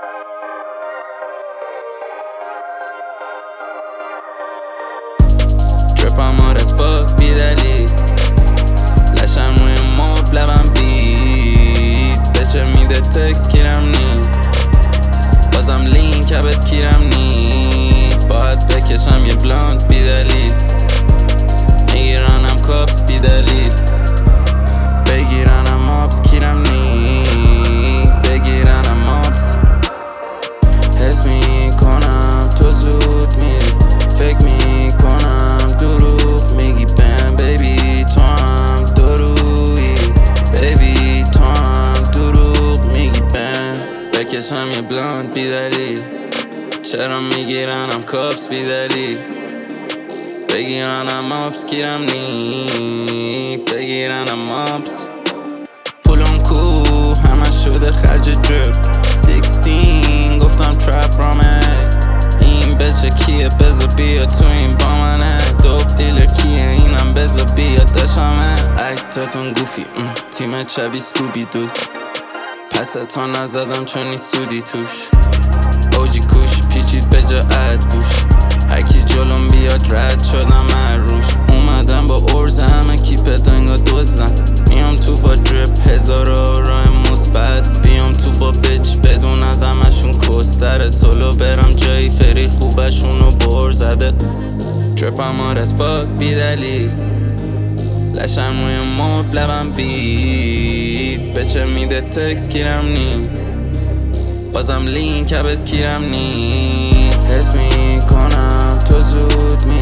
Trip hard as fuck بی دلیل لشم روی مبل لبم بید بچه میده تکس کیرم نی بازم لین کبت کیرم نی باید بکشم یه بلانت بی دلیل میگیرانم کاپس بی دلیل بگیرانم آبس کیرم نی بگیرانم آبس حس میکنم تو زود میری فکر میکنم دروغ میگی بهم بیبی تو هم درویی بیبی تو هم دروغ میگی بهم بکشم یه بلانت بی دلیل چرا میگیرنم کاپس بی دلیل بگیرنم آبس کیرم نی بگیرنم آبس پولم کو همه شده خرج درپ 16 گفتم ترپ رامه این بچه کیه بزا بیا تو این با منه دوب دیلر کیه اینم بزا بیا داشمه اکتاتون گوفی تیم چبی سکوبی دو پستو نزدم چون نی سودی توش اوجی کوش پیچید به جا اد بوش هرکی جلوم بیاد رد شدم روش اومدم با ارز همه کیپ دنگا دوزن میام تو با درپ هزار راه مثبت بیام تو با بچ بدون از همشون کستره سولو برم جایی فری خوبشونو بر زده درپم هارد از فاک بی دلیل لشم روی مبل لبم بید بچه میده تکس کیرم نی بازم لین کبت کیرم نی حس میکنم تو زود